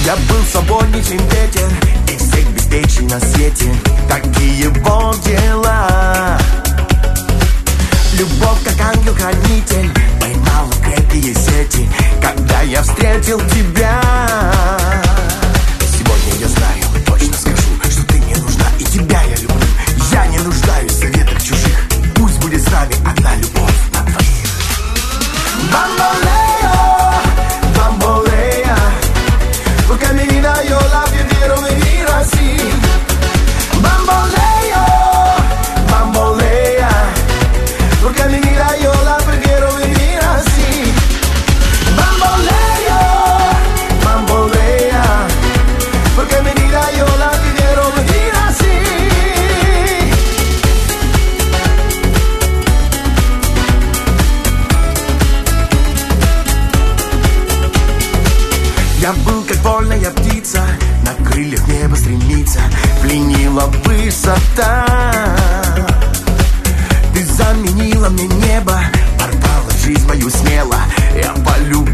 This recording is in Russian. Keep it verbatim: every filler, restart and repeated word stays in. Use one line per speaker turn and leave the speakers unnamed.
Я был свободней, чем ветер, и всех беспечий на свете. Такие вот дела. Любовь, как ангел-хранитель, поймала крепкие сети, когда я встретил тебя. Сегодня я знаю, точно скажу, что ты мне нужна, и тебя я люблю. Я не нуждаюсь в советах чужих. Пусть будет с нами одна любовь на двоих. Bamboleo, bambolea, porque mi vida yo la prefiero vivir así. Bamboleo, bambolea, porque mi vida yo la prefiero vivir así. Bamboleo, bambolea, porque mi vida yo la prefiero vivir así. Я был как вольная птица, на крыльях небо стремится, пленила высота. Ты заменила мне небо, порвала жизнь мою смело. Я полюбил